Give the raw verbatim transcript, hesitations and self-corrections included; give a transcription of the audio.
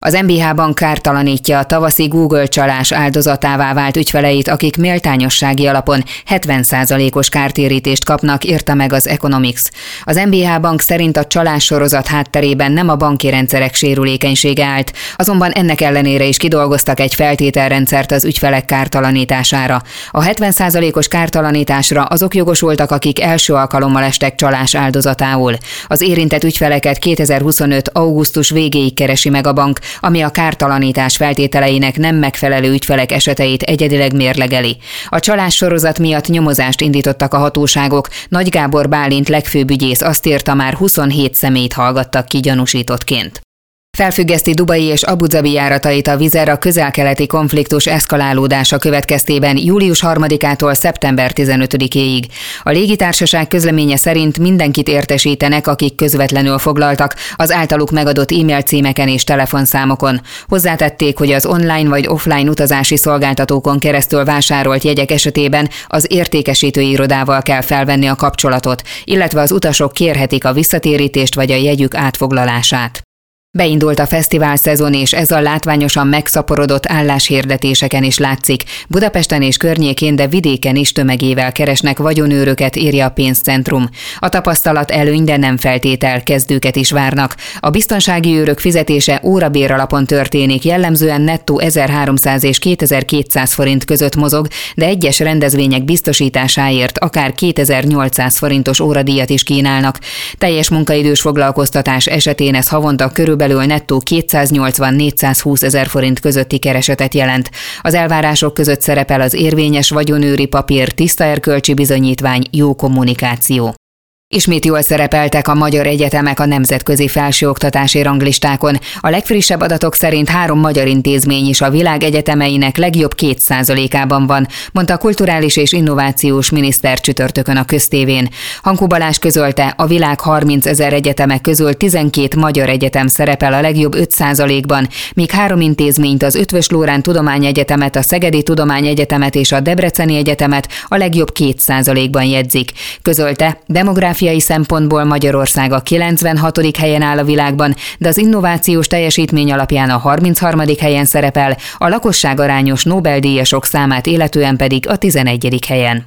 Az em bé há Bank kártalanítja a tavaszi Google csalás áldozatává vált ügyfeleit, akik méltányossági alapon hetven százalékos kártérítést kapnak, írta meg az Economics. Az em bé há Bank szerint a csalás sorozat hátterében nem a banki rendszerek sérülékenysége állt, azonban ennek ellenére is kidolgoztak egy feltételrendszert az ügyfelek kártalanítására. A hetven százalékos kártalanításra azok jogosultak, akik első alkalommal estek csalás áldozatául. Az érintett ügyfeleket kétezer-huszonöt. augusztus végéig keresi meg a bank, ami a kártalanítás feltételeinek nem megfelelő ügyfelek eseteit egyedileg mérlegeli. A csalás sorozat miatt nyomozást indítottak a hatóságok, Nagy Gábor Bálint legfőbb ügyész azt írta, már huszonhét személyt hallgattak ki gyanúsítottként. Felfüggeszti Dubai és Abu Dhabi járatait a Wizz Air a közel-keleti konfliktus eszkalálódása következtében július harmadikától szeptember tizenötödikéig. A légitársaság közleménye szerint mindenkit értesítenek, akik közvetlenül foglaltak az általuk megadott e-mail címeken és telefonszámokon. Hozzátették, hogy az online vagy offline utazási szolgáltatókon keresztül vásárolt jegyek esetében az értékesítő irodával kell felvenni a kapcsolatot, illetve az utasok kérhetik a visszatérítést vagy a jegyük átfoglalását. Beindult a fesztivál szezon, és ez a látványosan megszaporodott álláshirdetéseken is látszik. Budapesten és környékén, de vidéken is tömegével keresnek vagyonőröket, írja a Pénzcentrum. A tapasztalat előny, de nem feltétel, kezdőket is várnak. A biztonsági őrök fizetése órabér alapon történik, jellemzően nettó ezerháromszáz és kétezer-kétszáz forint között mozog, de egyes rendezvények biztosításáért akár kétezer-nyolcszáz forintos óradíjat is kínálnak. Teljes munkaidős foglalkoztatás esetén ez havonta körülbelül belül nettó kétszáznyolcvan-négyszázhúsz ezer forint közötti keresetet jelent. Az elvárások között szerepel az érvényes vagyonőri papír, tiszta erkölcsi bizonyítvány, jó kommunikáció. Ismét jól szerepeltek a magyar egyetemek a nemzetközi felsőoktatási ranglistákon. A legfrissebb adatok szerint három magyar intézmény is a világ egyetemeinek legjobb két százalékában van, mondta a kulturális és innovációs miniszter csütörtökön a Köztévén. Hankó Balázs közölte, a világ harmincezer egyetemek közül tizenkét magyar egyetem szerepel a legjobb öt százalékban, míg három intézményt, az Eötvös Loránd Tudományegyetemet, a Szegedi Tudományegyetemet és a Debreceni Egyetemet a legjobb két százalékban jegyzik. Közölte, demográfiai szempontból Magyarország a kilencvenhatodik helyen áll a világban, de az innovációs teljesítmény alapján a harmincharmadik helyen szerepel, a lakosságarányos Nobel-díjasok számát illetően pedig a tizenegyedik helyen.